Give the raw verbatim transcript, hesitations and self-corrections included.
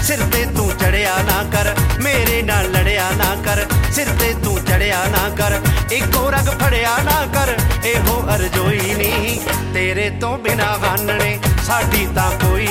सिर ते तू चढ़िया ना कर, मेरे नाल लड़िया ना कर, सिर ते तू चढ़िया ना कर, इको रग फड़िया ना कर, एहो अरजोई नहीं, तेरे तो बिना गानने साडी तां कोई